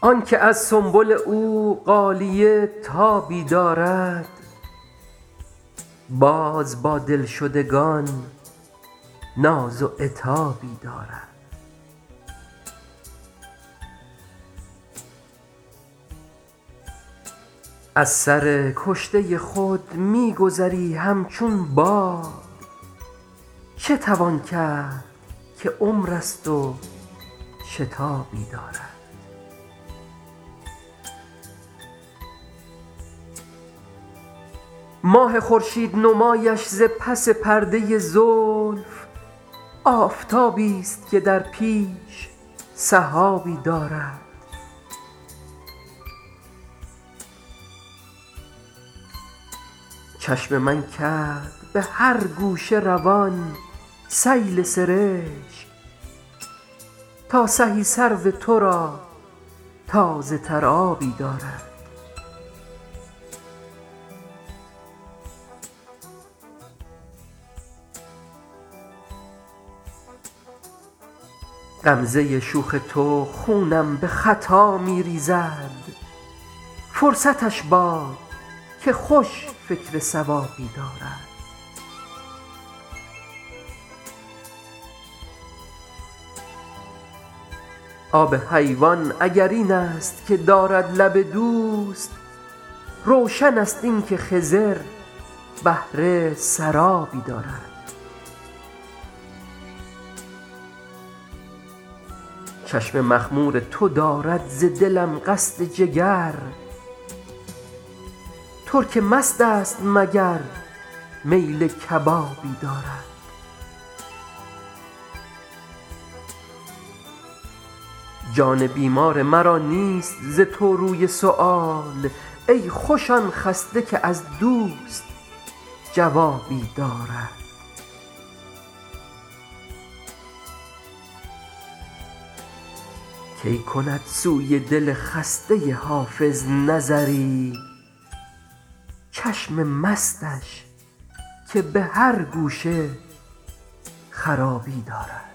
آن که از سنبل او غالیه تابی دارد، باز با دلشدگان ناز و عتابی دارد. از سر کشته خود می گذری همچون باد، چه توان کرد که عمر است و شتابی دارد. ماه خورشید نمایش ز پس پرده زلف، آفتابی است که در پیش سحابی دارد. چشم من کرد به هر گوشه روان سیل سرشک، تا سهی سرو تو را تازه تر آبی دارد. غمزه شوخ تو خونم به خطا می ریزد، فرصتش باد که خوش فکر صوابی دارد. آب حیوان اگر این است که دارد لب دوست، روشن است این که خضر بهره سرابی دارد. چشم مخمور تو دارد ز دلم قصد جگر، ترک مست است مگر میل کبابی دارد. جان بیمار مرا نیست ز تو روی سؤال، ای خوش آن خسته که از دوست جوابی دارد. کی کند سوی دل خسته حافظ نظری، چشم مستش که به هر گوشه خرابی دارد.